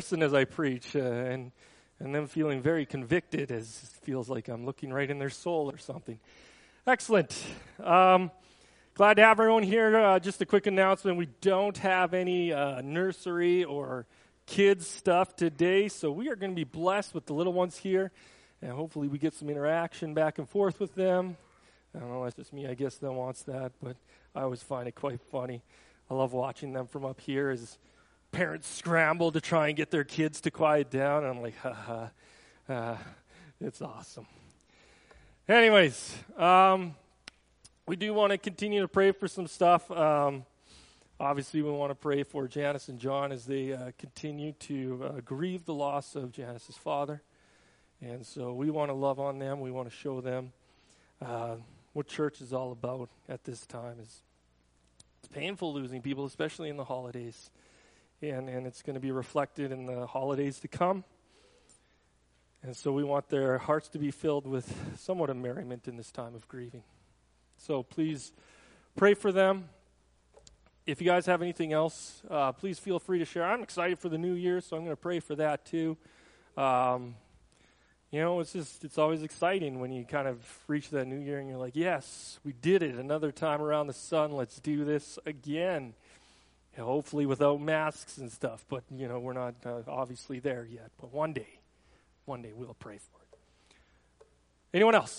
listen as I preach, and them feeling very convicted as it feels like I'm looking right in their soul or something. Excellent. Glad to have everyone here. Just a quick announcement. We don't have any nursery or kids stuff today, so we are going to be blessed with the little ones here, and hopefully we get some interaction back and forth with them. I don't know, that's just me, I guess, that wants that, but I always find it quite funny. I love watching them from up here as parents scramble to try and get their kids to quiet down, and I'm like, it's awesome. Anyways, we do want to continue to pray for some stuff. Obviously, we want to pray for Janice and John as they continue to grieve the loss of Janice's father. And so we want to love on them. We want to show them what church is all about at this time. It's painful losing people, especially in the holidays. And it's going to be reflected in the holidays to come. And so we want their hearts to be filled with somewhat of merriment in this time of grieving. So please pray for them. If you guys have anything else, please feel free to share. I'm excited for the new year, so I'm going to pray for that too. It's always exciting when you kind of reach that new year and you're like, yes, we did it. Another time around the sun. Let's do this again. Hopefully without masks and stuff, but, we're not obviously there yet. But one day we'll pray for it. Anyone else?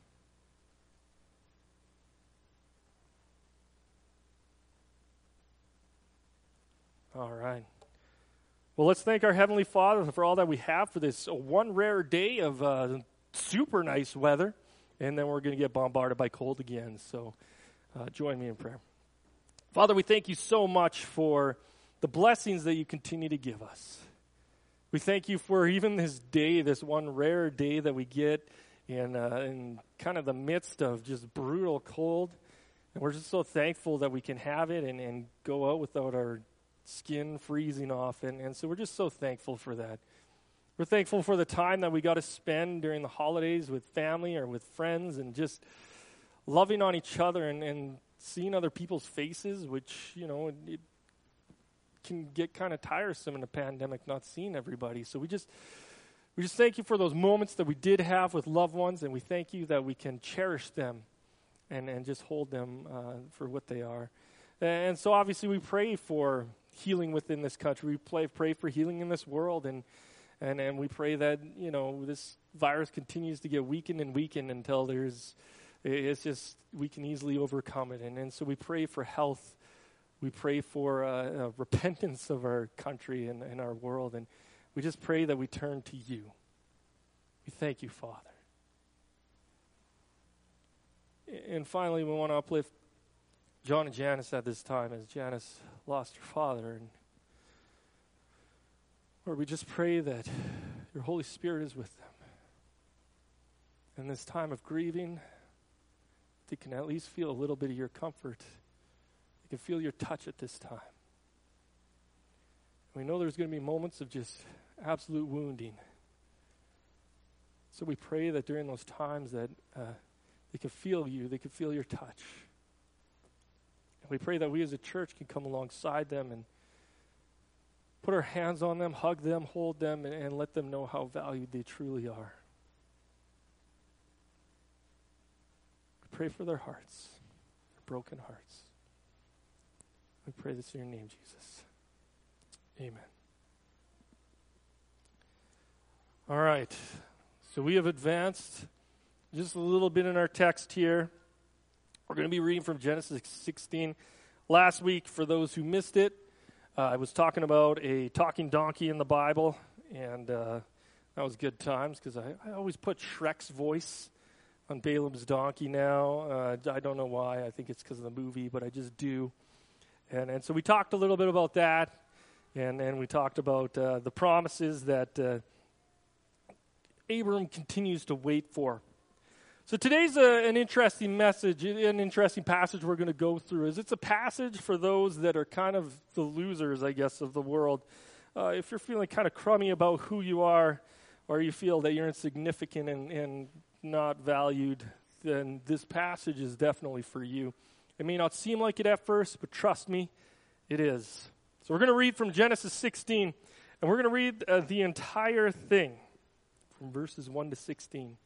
All right. Well, let's thank our Heavenly Father for all that we have for this one rare day of super nice weather, and then we're going to get bombarded by cold again. So join me in prayer. Father, we thank you so much for the blessings that you continue to give us. We thank you for even this day, this one rare day that we get in kind of the midst of just brutal cold. And we're just so thankful that we can have it and go out without our skin freezing off. And so we're just so thankful for that. We're thankful for the time that we got to spend during the holidays with family or with friends and just loving on each other and seeing other people's faces, which, it can get kind of tiresome in a pandemic, not seeing everybody. So we just thank you for those moments that we did have with loved ones, and we thank you that we can cherish them and just hold them for what they are. And so obviously we pray for healing within this country. We pray for healing in this world, and we pray that, this virus continues to get weakened and weakened until we can easily overcome it. And so we pray for health. We pray for repentance of our country and our world. And we just pray that we turn to you. We thank you, Father. And finally, we want to uplift John and Janice at this time as Janice lost her father. And Lord, we just pray that your Holy Spirit is with them. In this time of grieving, they can at least feel a little bit of your comfort. They can feel your touch at this time. We know there's going to be moments of just absolute wounding. So we pray that during those times that they can feel you, they can feel your touch. And we pray that we as a church can come alongside them and put our hands on them, hug them, hold them, and let them know how valued they truly are. We pray for their hearts, their broken hearts. We pray this in your name, Jesus. Amen. All right. So we have advanced just a little bit in our text here. We're going to be reading from Genesis 16. Last week, for those who missed it, I was talking about a talking donkey in the Bible, and that was good times because I always put Shrek's voice on Balaam's donkey now. I don't know why. I think it's because of the movie, but I just do. And so we talked a little bit about that, and we talked about the promises that Abram continues to wait for. So today's an interesting message, an interesting passage we're going to go through. It's a passage for those that are kind of the losers, I guess, of the world. If you're feeling kind of crummy about who you are, or you feel that you're insignificant and not valued, then this passage is definitely for you. It may not seem like it at first, but trust me, it is. So we're going to read from Genesis 16, and And we're going to read the entire thing from verses 1 to 16.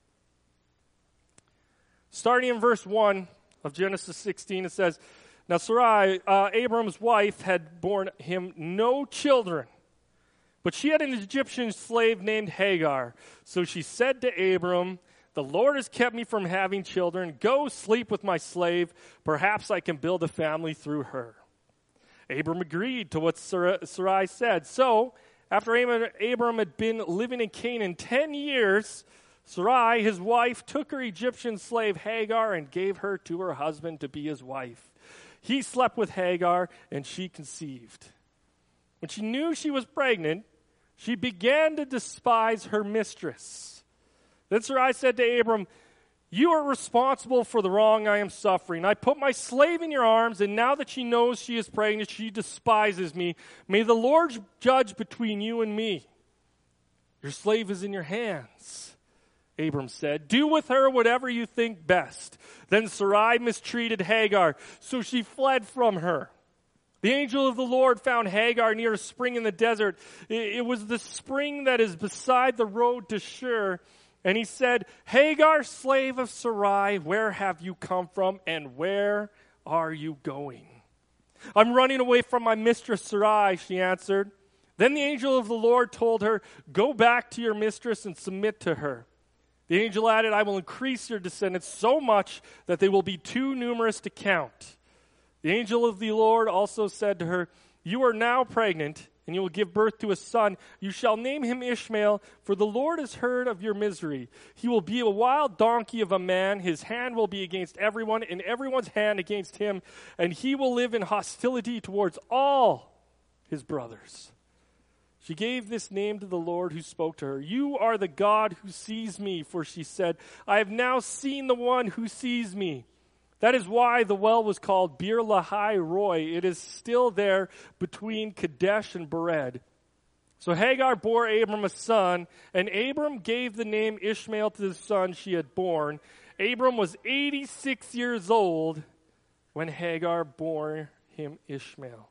Starting in verse 1 of Genesis 16, it says, Now Sarai, Abram's wife, had borne him no children, but she had an Egyptian slave named Hagar. So she said to Abram, The Lord has kept me from having children. Go sleep with my slave. Perhaps I can build a family through her. Abram agreed to what Sarai said. So, after Abram had been living in Canaan 10 years, Sarai, his wife, took her Egyptian slave Hagar and gave her to her husband to be his wife. He slept with Hagar, and she conceived. When she knew she was pregnant, she began to despise her mistress. Then Sarai said to Abram, You are responsible for the wrong I am suffering. I put my slave in your arms, and now that she knows she is pregnant, she despises me. May the Lord judge between you and me. Your slave is in your hands. Abram said, Do with her whatever you think best. Then Sarai mistreated Hagar, so she fled from her. The angel of the Lord found Hagar near a spring in the desert. It was the spring that is beside the road to Shur. And he said, Hagar, slave of Sarai, where have you come from, and where are you going? I'm running away from my mistress Sarai, she answered. Then the angel of the Lord told her, Go back to your mistress and submit to her. The angel added, I will increase your descendants so much that they will be too numerous to count. The angel of the Lord also said to her, You are now pregnant, and you will give birth to a son. You shall name him Ishmael, for the Lord has heard of your misery. He will be a wild donkey of a man. His hand will be against everyone, and everyone's hand against him, and he will live in hostility towards all his brothers. She gave this name to the Lord who spoke to her. You are the God who sees me, for she said, I have now seen the one who sees me. That is why the well was called Bir Lahai Roi. It is still there between Kadesh and Bered. So Hagar bore Abram a son, and Abram gave the name Ishmael to the son she had born. Abram was 86 years old when Hagar bore him Ishmael.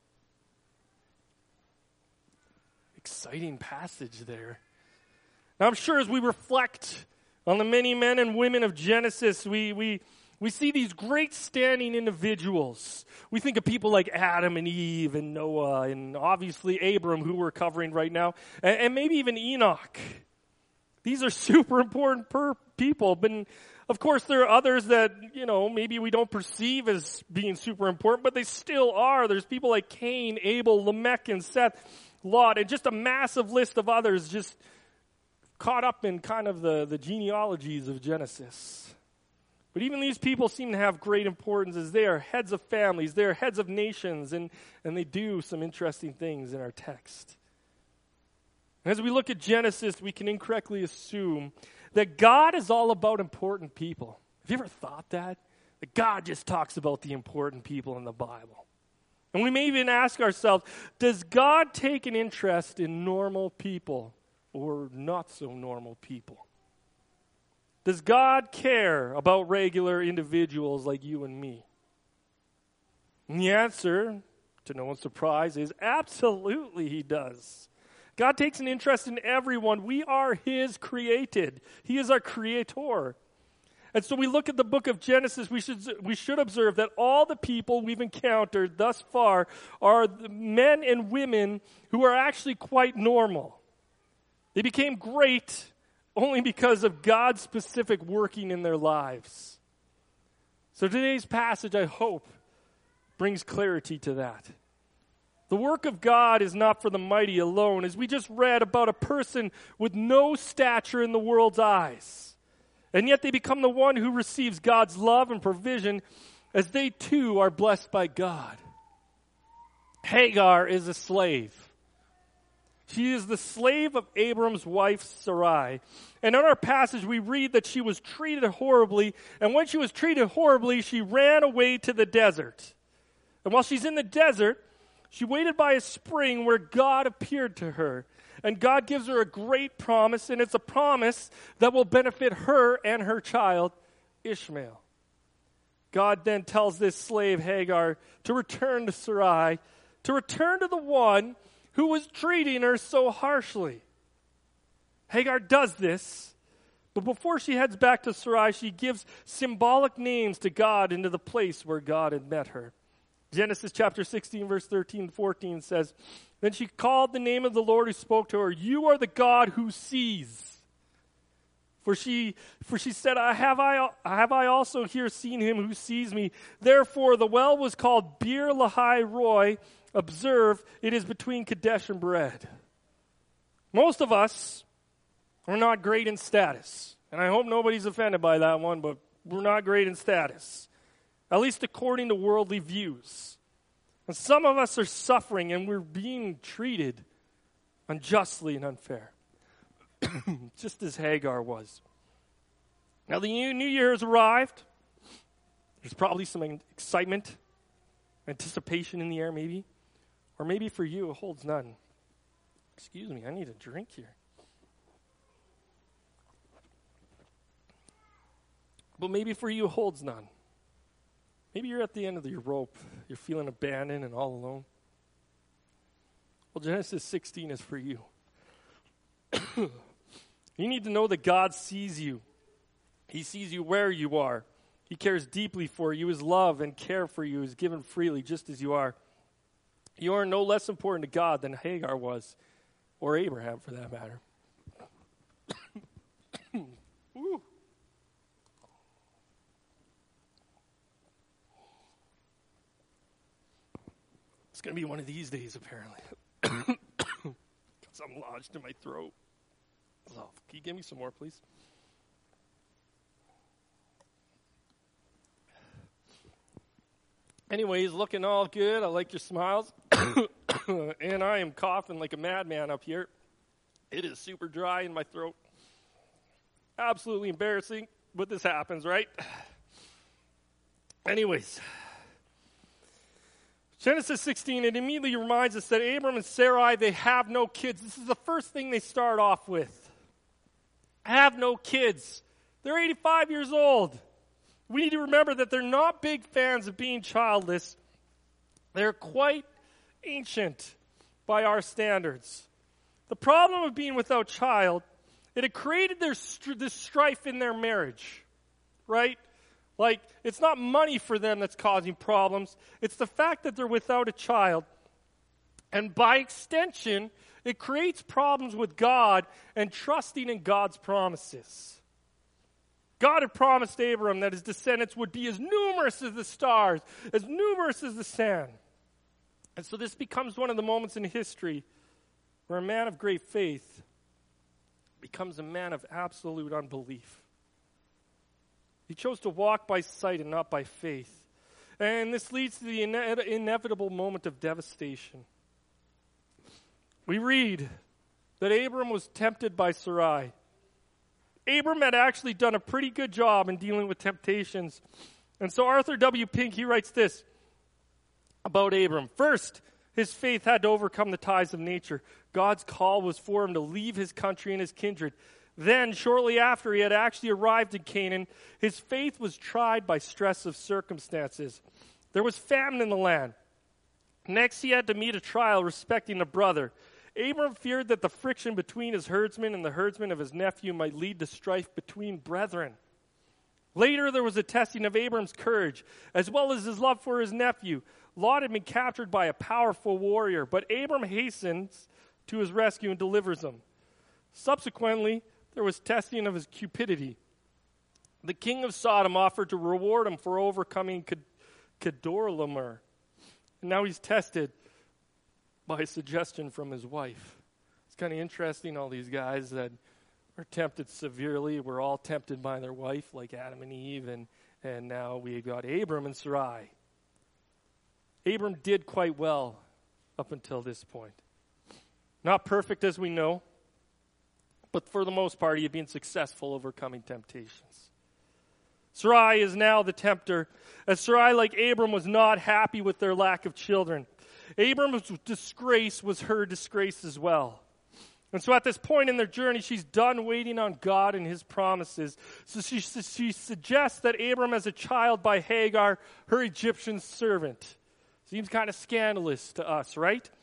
Exciting passage there. Now I'm sure as we reflect on the many men and women of Genesis, we see these great standing individuals. We think of people like Adam and Eve and Noah and obviously Abram, who we're covering right now, and maybe even Enoch. These are super important people, but of course there are others that, maybe we don't perceive as being super important, but they still are. There's people like Cain, Abel, Lamech, and Seth, Lot, and just a massive list of others just caught up in kind of the genealogies of Genesis. But even these people seem to have great importance as they are heads of families, they are heads of nations, and they do some interesting things in our text. And as we look at Genesis, we can incorrectly assume that God is all about important people. Have you ever thought that? That God just talks about the important people in the Bible. And we may even ask ourselves, does God take an interest in normal people or not so normal people? Does God care about regular individuals like you and me? And the answer, to no one's surprise, is absolutely he does. God takes an interest in everyone. We are his created. He is our creator. And so we look at the book of Genesis, we should observe that all the people we've encountered thus far are men and women who are actually quite normal. They became great only because of God's specific working in their lives. So today's passage, I hope, brings clarity to that. The work of God is not for the mighty alone, as we just read about a person with no stature in the world's eyes. And yet they become the one who receives God's love and provision as they too are blessed by God. Hagar is a slave. She is the slave of Abram's wife Sarai. And in our passage we read that she was treated horribly, and when she was treated horribly, she ran away to the desert. And while she's in the desert, she waited by a spring where God appeared to her. And God gives her a great promise, and it's a promise that will benefit her and her child, Ishmael. God then tells this slave, Hagar, to return to Sarai, to return to the one who was treating her so harshly. Hagar does this, but before she heads back to Sarai, she gives symbolic names to God and to the place where God had met her. Genesis chapter 16, verse 13 and 14 says, "Then she called the name of the Lord who spoke to her, 'You are the God who sees.' For she said, have I also here seen him who sees me? Therefore the well was called Beer Lahai Roi. Observe, it is between Kadesh and Bered." Most of us are not great in status. And I hope nobody's offended by that one, but we're not great in status. At least according to worldly views. And some of us are suffering and we're being treated unjustly and unfair. Just as Hagar was. Now the new year has arrived. There's probably some excitement, anticipation in the air maybe. Or maybe for you it holds none. Excuse me, I need a drink here. But maybe for you it holds none. Maybe you're at the end of your rope. You're feeling abandoned and all alone. Well, Genesis 16 is for you. You need to know that God sees you. He sees you where you are. He cares deeply for you. His love and care for you is given freely just as you are. You are no less important to God than Hagar was, or Abraham for that matter. Ooh. It's going to be one of these days, apparently. Something lodged in my throat. Oh, can you give me some more, please? Anyways, looking all good. I like your smiles. And I am coughing like a madman up here. It is super dry in my throat. Absolutely embarrassing, but this happens, right? Anyways, Genesis 16, it immediately reminds us that Abram and Sarai, they have no kids. This is the first thing they start off with. Have no kids. They're 85 years old. We need to remember that they're not big fans of being childless. They're quite ancient by our standards. The problem of being without child, it had created this strife in their marriage, right? Like, it's not money for them that's causing problems. It's the fact that they're without a child. And by extension, it creates problems with God and trusting in God's promises. God had promised Abram that his descendants would be as numerous as the stars, as numerous as the sand. And so this becomes one of the moments in history where a man of great faith becomes a man of absolute unbelief. He chose to walk by sight and not by faith. And this leads to the inevitable moment of devastation. We read that Abram was tempted by Sarai. Abram had actually done a pretty good job in dealing with temptations. And so Arthur W. Pink, he writes this about Abram. First, his faith had to overcome the ties of nature. God's call was for him to leave his country and his kindred. Then, shortly after he had actually arrived in Canaan, his faith was tried by stress of circumstances. There was famine in the land. Next, he had to meet a trial respecting a brother. Abram feared that the friction between his herdsmen and the herdsmen of his nephew might lead to strife between brethren. Later, there was a testing of Abram's courage, as well as his love for his nephew. Lot had been captured by a powerful warrior, but Abram hastens to his rescue and delivers him. Subsequently, there was testing of his cupidity. The king of Sodom offered to reward him for overcoming Kedorlaomer. And now he's tested by a suggestion from his wife. It's kind of interesting, all these guys that are tempted severely. We're all tempted by their wife, like Adam and Eve, and now we got Abram and Sarai. Abram did quite well up until this point. Not perfect, as we know, but for the most part, he had been successful overcoming temptations. Sarai is now the tempter, as Sarai, like Abram, was not happy with their lack of children. Abram's disgrace was her disgrace as well. And so at this point in their journey, she's done waiting on God and his promises. So she suggests that Abram has a child by Hagar, her Egyptian servant. Seems kind of scandalous to us, right?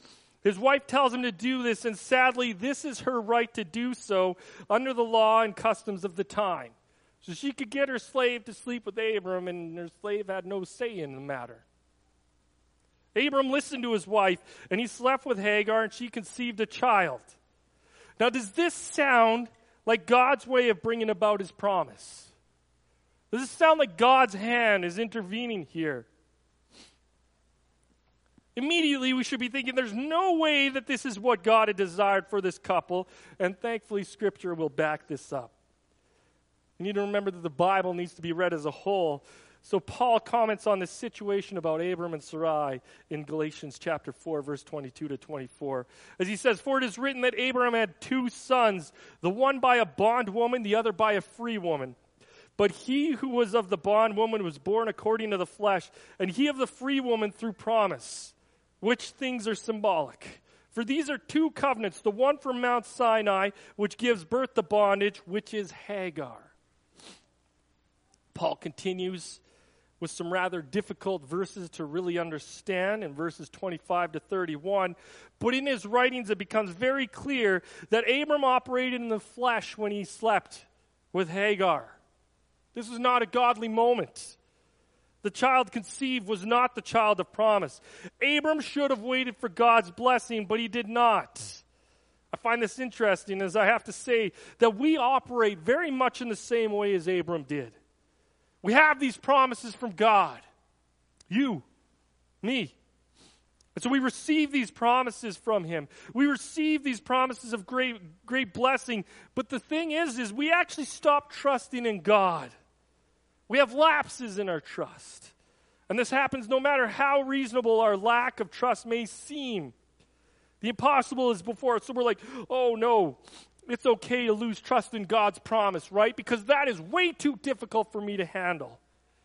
His wife tells him to do this, and sadly, this is her right to do so under the law and customs of the time. So she could get her slave to sleep with Abram, and her slave had no say in the matter. Abram listened to his wife, and he slept with Hagar, and she conceived a child. Now, does this sound like God's way of bringing about his promise? Does this sound like God's hand is intervening here? Immediately, we should be thinking there's no way that this is what God had desired for this couple, and thankfully, Scripture will back this up. You need to remember that the Bible needs to be read as a whole. So Paul comments on this situation about Abram and Sarai in Galatians chapter 4, verse 22 to 24. As he says, "For it is written that Abram had 2 sons, the one by a bondwoman, the other by a free woman. But he who was of the bondwoman was born according to the flesh, and he of the free woman through promise. Which things are symbolic? For these are 2 covenants, the one from Mount Sinai, which gives birth to bondage, which is Hagar." Paul continues with some rather difficult verses to really understand in verses 25 to 31. But in his writings, it becomes very clear that Abram operated in the flesh when he slept with Hagar. This was not a godly moment. The child conceived was not the child of promise. Abram should have waited for God's blessing, but he did not. I find this interesting, as I have to say that we operate very much in the same way as Abram did. We have these promises from God. You, me. And so we receive these promises from him. We receive these promises of great blessing. But the thing is we actually stop trusting in God. We have lapses in our trust. And this happens no matter how reasonable our lack of trust may seem. The impossible is before us. So we're like, oh no, it's okay to lose trust in God's promise, right? Because that is way too difficult for me to handle.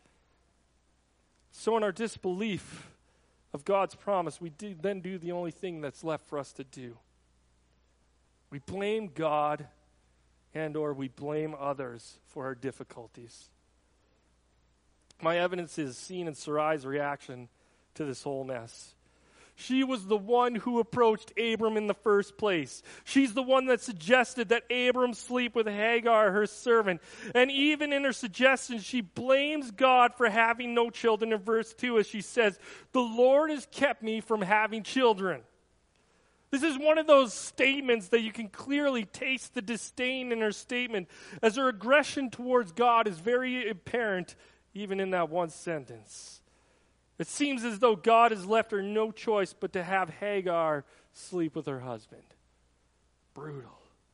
So in our disbelief of God's promise, we then do the only thing that's left for us to do. We blame God and or we blame others for our difficulties. My evidence is seen in Sarai's reaction to this whole mess. She was the one who approached Abram in the first place. She's the one that suggested that Abram sleep with Hagar, her servant. And even in her suggestion, she blames God for having no children in verse 2 as she says, "The Lord has kept me from having children." This is one of those statements that you can clearly taste the disdain in her statement, as her aggression towards God is very apparent even in that one sentence. It seems as though God has left her no choice but to have Hagar sleep with her husband. Brutal.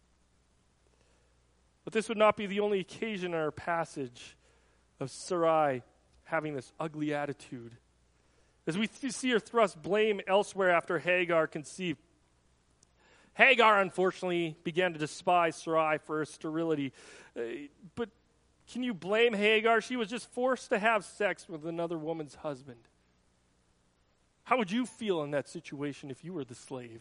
But this would not be the only occasion in our passage of Sarai having this ugly attitude. As we see her thrust blame elsewhere after Hagar conceived, Hagar, unfortunately, began to despise Sarai for her sterility. But can you blame Hagar? She was just forced to have sex with another woman's husband. How would you feel in that situation if you were the slave?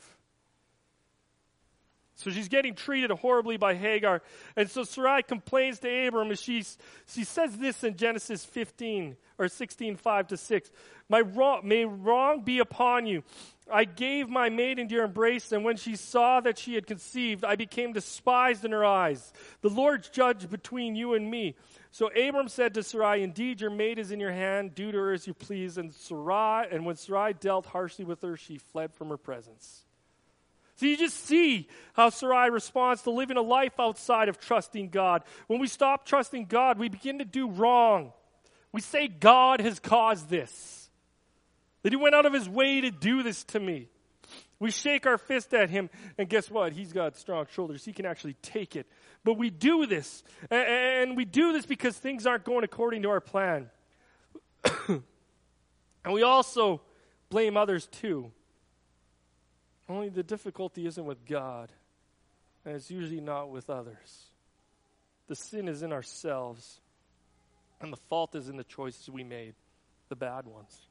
So she's getting treated horribly by Hagar. And so Sarai complains to Abram as she says this in Genesis 15 or 16, 5 to 6. May wrong be upon you. I gave my maid into your embrace, and when she saw that she had conceived, I became despised in her eyes. The Lord judged between you and me. So Abram said to Sarai, "Indeed, your maid is in your hand. Do to her as you please." And when Sarai dealt harshly with her, she fled from her presence. So you just see how Sarai responds to living a life outside of trusting God. When we stop trusting God, we begin to do wrong. We say God has caused this, that he went out of his way to do this to me. We shake our fist at him, and guess what? He's got strong shoulders. He can actually take it. But we do this, and we do this because things aren't going according to our plan. And we also blame others too. Only the difficulty isn't with God, and it's usually not with others. The sin is in ourselves, and the fault is in the choices we made, the bad ones.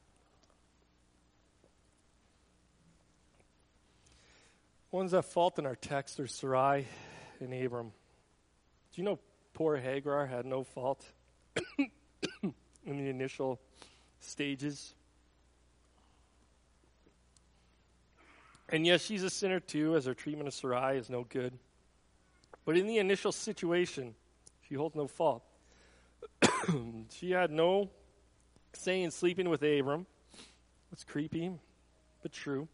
Ones at fault in our text are Sarai and Abram. Do you know poor Hagar had no fault in the initial stages? And yes, she's a sinner too, as her treatment of Sarai is no good. But in the initial situation, she holds no fault. She had no say in sleeping with Abram. It's creepy, but true.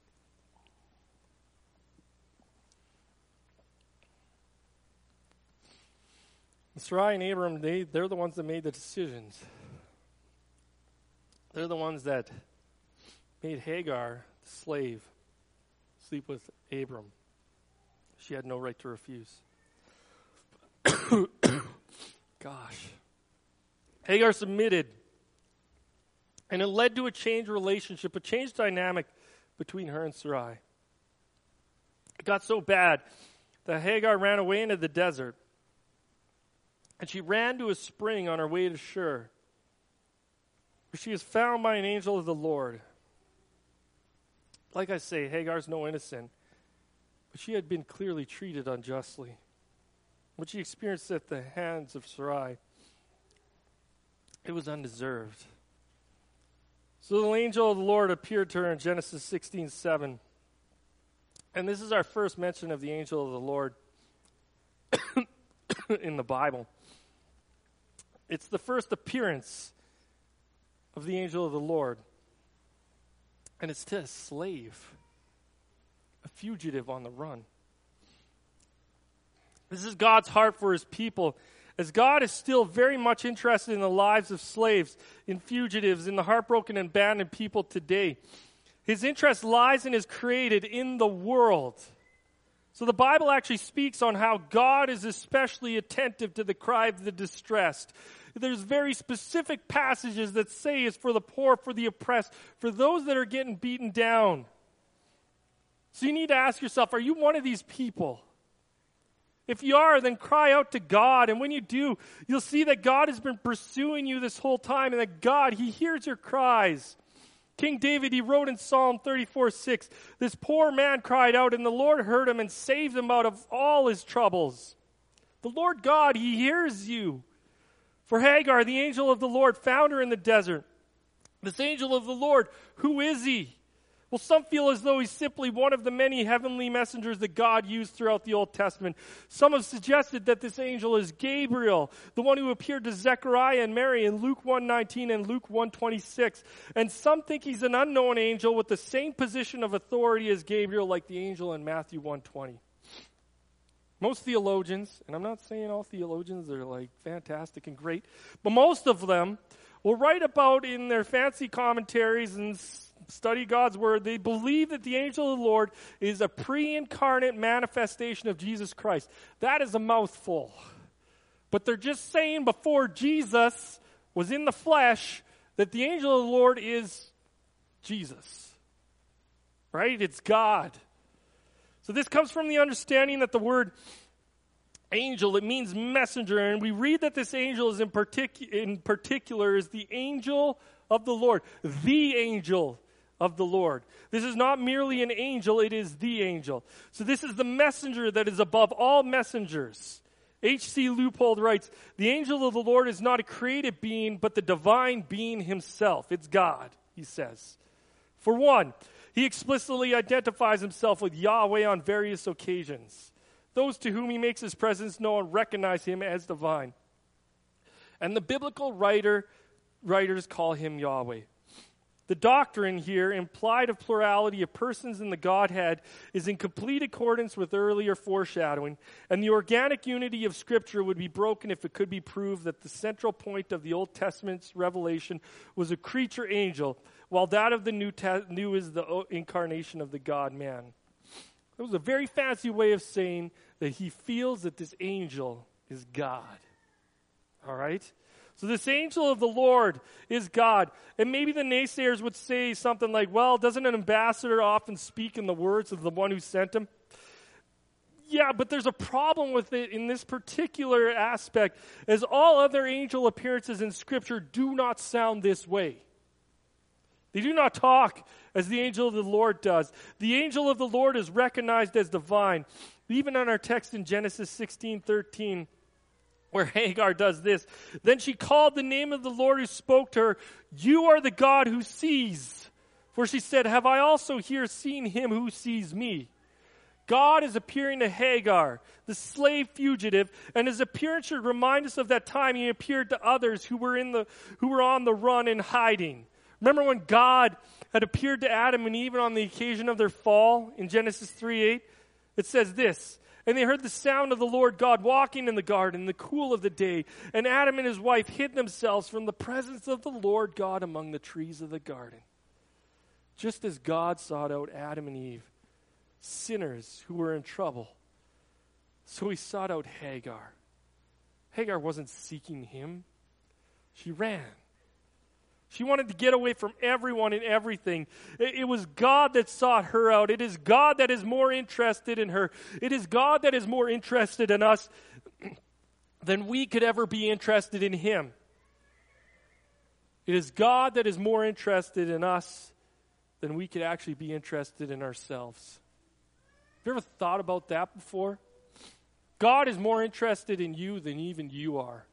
Sarai and Abram, they're the ones that made the decisions. They're the ones that made Hagar, the slave, sleep with Abram. She had no right to refuse. Gosh. Hagar submitted. And it led to a changed relationship, a changed dynamic between her and Sarai. It got so bad that Hagar ran away into the desert. And she ran to a spring on her way to Shur, where she was found by an angel of the Lord. Like I say, Hagar's no innocent, but she had been clearly treated unjustly. What she experienced at the hands of Sarai, it was undeserved. So the angel of the Lord appeared to her in Genesis 16:7. And this is our first mention of the angel of the Lord in the Bible. It's the first appearance of the angel of the Lord. And it's to a slave, a fugitive on the run. This is God's heart for his people, as God is still very much interested in the lives of slaves, in fugitives, in the heartbroken and abandoned people today. His interest lies in his created in the world. So the Bible actually speaks on how God is especially attentive to the cry of the distressed. There's very specific passages that say it's for the poor, for the oppressed, for those that are getting beaten down. So you need to ask yourself, are you one of these people? If you are, then cry out to God. And when you do, you'll see that God has been pursuing you this whole time and that God, he hears your cries. King David, he wrote in Psalm 34:6, this poor man cried out, and the Lord heard him and saved him out of all his troubles. The Lord God, he hears you. For Hagar, the angel of the Lord found her in the desert. This angel of the Lord, who is he? Well, some feel as though he's simply one of the many heavenly messengers that God used throughout the Old Testament. Some have suggested that this angel is Gabriel, the one who appeared to Zechariah and Mary in Luke 1:19 and Luke 1:26. And some think he's an unknown angel with the same position of authority as Gabriel, like the angel in Matthew 1:20. Most theologians, and I'm not saying all theologians are like fantastic and great, but most of them will write about in their fancy commentaries and study God's word, they believe that the angel of the Lord is a pre-incarnate manifestation of Jesus Christ. That is a mouthful. But they're just saying before Jesus was in the flesh that the angel of the Lord is Jesus. Right? It's God. So this comes from the understanding that the word angel, it means messenger, and we read that this angel is in particular is the angel of the Lord. The angel of the Lord. This is not merely an angel, it is the angel. So this is the messenger that is above all messengers. H.C. Leupold writes, the angel of the Lord is not a created being, but the divine being himself. It's God, he says. For one, he explicitly identifies himself with Yahweh on various occasions. Those to whom he makes his presence known recognize him as divine. And the biblical writers call him Yahweh. The doctrine here, implied of plurality of persons in the Godhead, is in complete accordance with earlier foreshadowing, and the organic unity of Scripture would be broken if it could be proved that the central point of the Old Testament's revelation was a creature angel, while that of the New is the incarnation of the God-man. It was a very fancy way of saying that he feels that this angel is God. All right? So this angel of the Lord is God. And maybe the naysayers would say something like, well, doesn't an ambassador often speak in the words of the one who sent him? Yeah, but there's a problem with it in this particular aspect, as all other angel appearances in Scripture do not sound this way. They do not talk as the angel of the Lord does. The angel of the Lord is recognized as divine. Even in our text in Genesis 16:13, where Hagar does this. Then she called the name of the Lord who spoke to her, you are the God who sees. For she said, have I also here seen him who sees me? God is appearing to Hagar, the slave fugitive, and his appearance should remind us of that time he appeared to others who were on the run and hiding. Remember when God had appeared to Adam and Eve on the occasion of their fall in Genesis 3:8? It says this, and they heard the sound of the Lord God walking in the garden in the cool of the day, and Adam and his wife hid themselves from the presence of the Lord God among the trees of the garden. Just as God sought out Adam and Eve, sinners who were in trouble, so he sought out Hagar. Hagar wasn't seeking him. She ran. She wanted to get away from everyone and everything. It was God that sought her out. It is God that is more interested in her. It is God that is more interested in us than we could ever be interested in him. It is God that is more interested in us than we could actually be interested in ourselves. Have you ever thought about that before? God is more interested in you than even you are.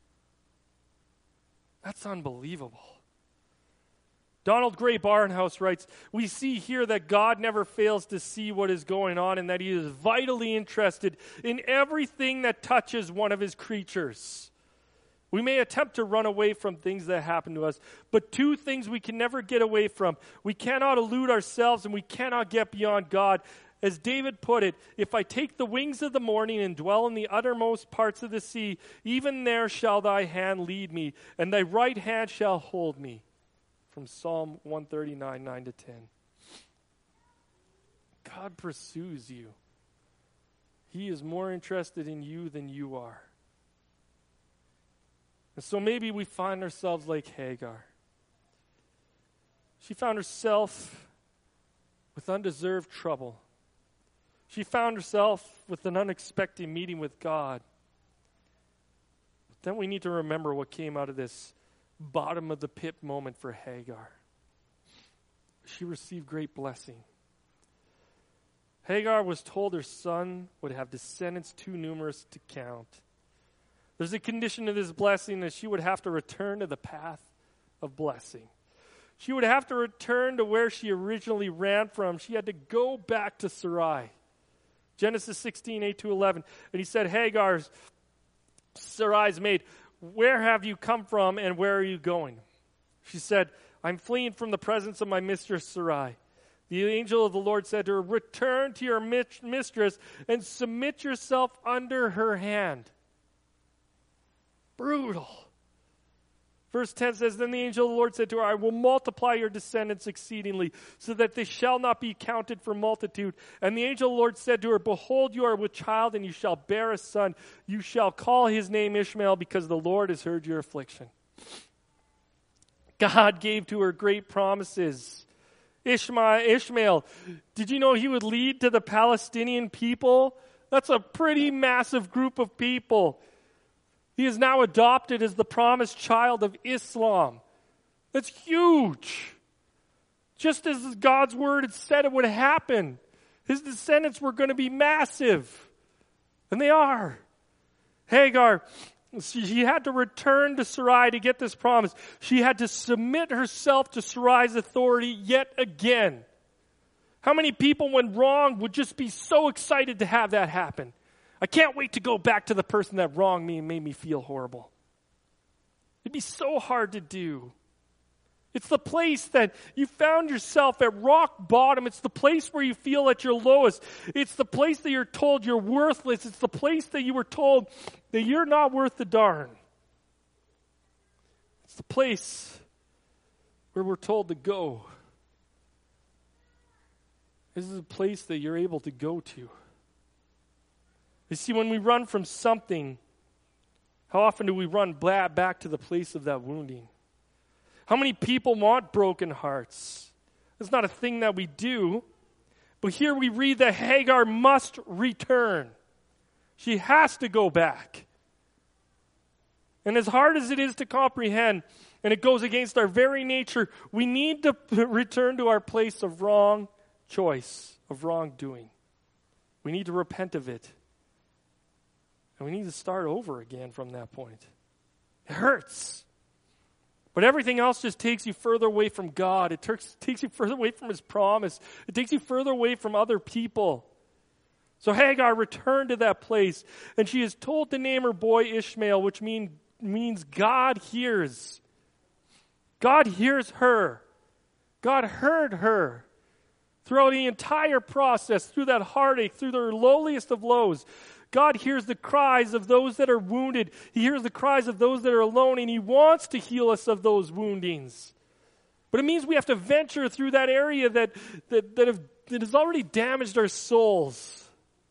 That's unbelievable. Donald Gray Barnhouse writes, we see here that God never fails to see what is going on and that he is vitally interested in everything that touches one of his creatures. We may attempt to run away from things that happen to us, but two things we can never get away from. We cannot elude ourselves and we cannot get beyond God. As David put it, if I take the wings of the morning and dwell in the uttermost parts of the sea, even there shall thy hand lead me, and thy right hand shall hold me. From Psalm 139, 9-10. God pursues you. He is more interested in you than you are. And so maybe we find ourselves like Hagar. She found herself with undeserved trouble. She found herself with an unexpected meeting with God. But then we need to remember what came out of this bottom of the pit moment for Hagar. She received great blessing. Hagar was told her son would have descendants too numerous to count. There's a condition to this blessing that she would have to return to the path of blessing. She would have to return to where she originally ran from. She had to go back to Sarai. Genesis 16, 8-11. And he said, Hagar, Sarai's maid, where have you come from and where are you going? She said, I'm fleeing from the presence of my mistress Sarai. The angel of the Lord said to her, return to your mistress and submit yourself under her hand. Brutal. Verse 10 says, then the angel of the Lord said to her, I will multiply your descendants exceedingly, so that they shall not be counted for multitude. And the angel of the Lord said to her, behold, you are with child, and you shall bear a son. You shall call his name Ishmael, because the Lord has heard your affliction. God gave to her great promises. Ishmael, did you know he would lead to the Palestinian people? That's a pretty massive group of people. He is now adopted as the promised child of Islam. That's huge. Just as God's word had said it would happen. His descendants were going to be massive. And they are. Hagar, she had to return to Sarai to get this promise. She had to submit herself to Sarai's authority yet again. How many people, when wrong, would just be so excited to have that happen? I can't wait to go back to the person that wronged me and made me feel horrible. It'd be so hard to do. It's the place that you found yourself at rock bottom. It's the place where you feel at your lowest. It's the place that you're told you're worthless. It's the place that you were told that you're not worth the darn. It's the place where we're told to go. This is a place that you're able to go to. You see, when we run from something, how often do we run back to the place of that wounding? How many people want broken hearts? It's not a thing that we do. But here we read that Hagar must return. She has to go back. And as hard as it is to comprehend, and it goes against our very nature, we need to return to our place of wrong choice, of wrongdoing. We need to repent of it. And we need to start over again from that point. It hurts. But everything else just takes you further away from God. It takes you further away from his promise. It takes you further away from other people. So Hagar returned to that place, and she is told to name her boy Ishmael, which means God hears. God hears her. God heard her. Throughout the entire process, through that heartache, through the lowliest of lows, God hears the cries of those that are wounded. He hears the cries of those that are alone, and he wants to heal us of those woundings. But it means we have to venture through that area that has already damaged our souls.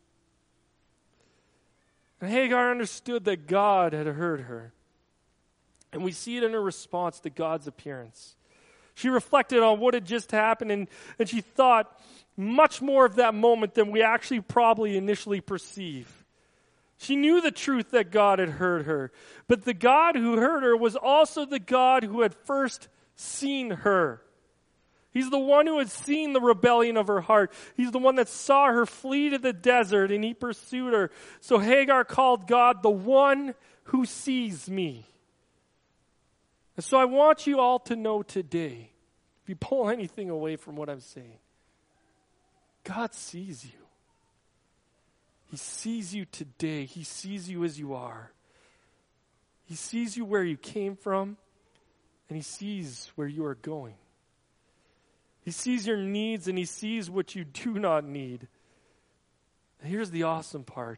And Hagar understood that God had heard her. And we see it in her response to God's appearance. She reflected on what had just happened, and she thought much more of that moment than we actually probably initially perceive. She knew the truth that God had heard her, but the God who heard her was also the God who had first seen her. He's the one who had seen the rebellion of her heart. He's the one that saw her flee to the desert, and he pursued her. So Hagar called God the one who sees me. And so I want you all to know today, if you pull anything away from what I'm saying, God sees you. He sees you today. He sees you as you are. He sees you where you came from, and he sees where you are going. He sees your needs, and he sees what you do not need. And here's the awesome part.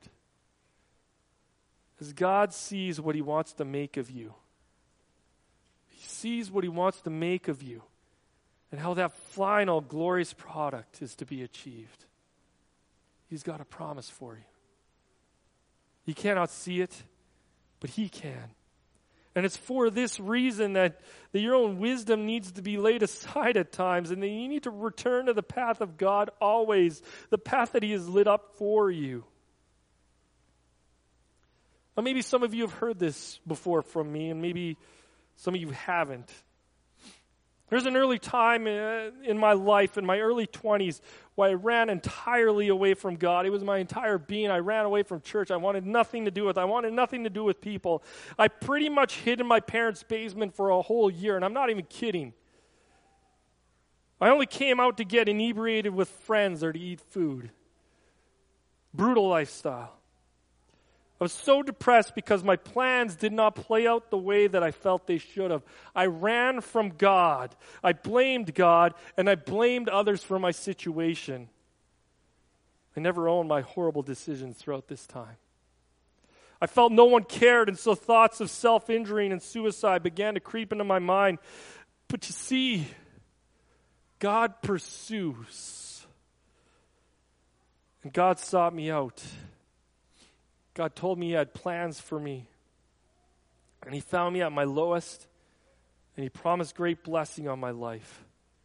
As God sees what he wants to make of you, he sees what he wants to make of you and how that final glorious product is to be achieved. He's got a promise for you. You cannot see it, but he can. And it's for this reason that your own wisdom needs to be laid aside at times, and that you need to return to the path of God always, the path that he has lit up for you. Now, maybe some of you have heard this before from me, and maybe some of you haven't. There's an early time in my life, in my early 20s, where I ran entirely away from God. It was my entire being. I ran away from church. I wanted nothing to do with it. I wanted nothing to do with people. I pretty much hid in my parents' basement for a whole year, and I'm not even kidding. I only came out to get inebriated with friends or to eat food. Brutal lifestyle. I was so depressed because my plans did not play out the way that I felt they should have. I ran from God. I blamed God, and I blamed others for my situation. I never owned my horrible decisions throughout this time. I felt no one cared, and so thoughts of self-injuring and suicide began to creep into my mind. But you see, God pursues. And God sought me out. God told me he had plans for me. And he found me at my lowest, and he promised great blessing on my life.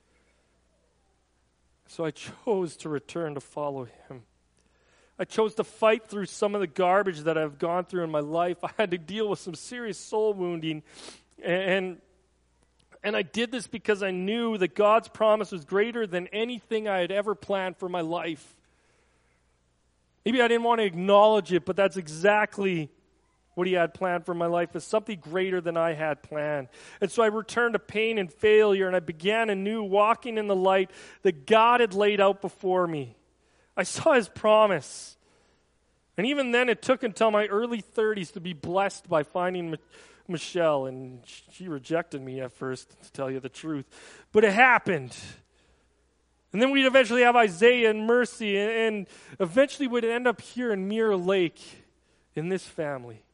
So I chose to return to follow him. I chose to fight through some of the garbage that I've gone through in my life. I had to deal with some serious soul wounding. And I did this because I knew that God's promise was greater than anything I had ever planned for my life. Maybe I didn't want to acknowledge it, but that's exactly what he had planned for my life. It's something greater than I had planned. And so I returned to pain and failure, and I began anew walking in the light that God had laid out before me. I saw his promise. And even then, it took until my early 30s to be blessed by finding Michelle, and she rejected me at first, to tell you the truth. But it happened. And then we'd eventually have Isaiah and Mercy, and eventually we'd end up here in Mirror Lake in this family.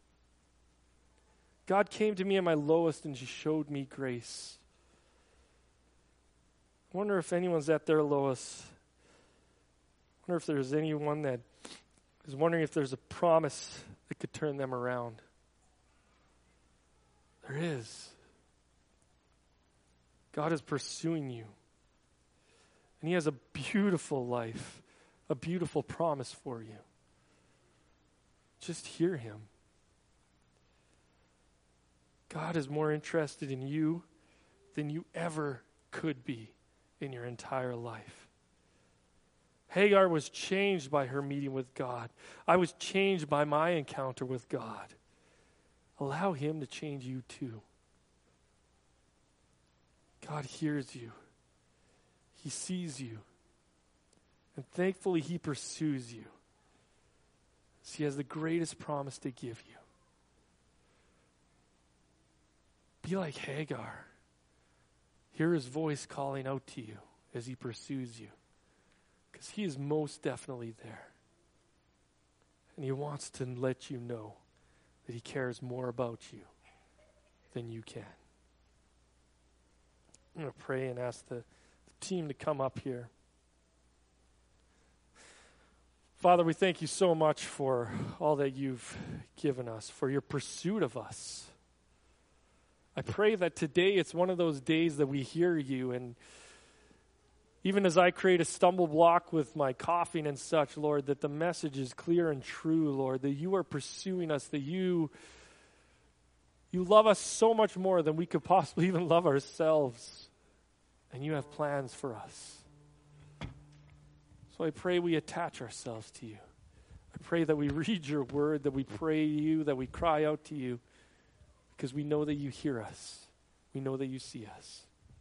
God came to me at my lowest, and he showed me grace. I wonder if anyone's at their lowest. I wonder if there's anyone that is wondering if there's a promise that could turn them around. There is. God is pursuing you. And he has a beautiful life, a beautiful promise for you. Just hear him. God is more interested in you than you ever could be in your entire life. Hagar was changed by her meeting with God. I was changed by my encounter with God. Allow him to change you too. God hears you. He sees you. And thankfully, he pursues you. So he has the greatest promise to give you. Be like Hagar. Hear his voice calling out to you as he pursues you. Because he is most definitely there. And he wants to let you know that he cares more about you than you can. I'm going to pray and ask the team to come up here. Father, we thank you so much for all that you've given us, for your pursuit of us. I pray that today it's one of those days that we hear you, and even as I create a stumble block with my coughing and such, Lord, that the message is clear and true, Lord, that you are pursuing us, that you love us so much more than we could possibly even love ourselves, and you have plans for us. So I pray we attach ourselves to you. I pray that we read your word, that we pray to you, that we cry out to you, because we know that you hear us. We know that you see us.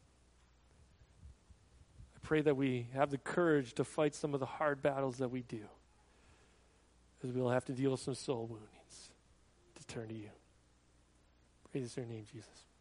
I pray that we have the courage to fight some of the hard battles that we do, as we'll have to deal with some soul woundings, to turn to you. Praise your name, Jesus.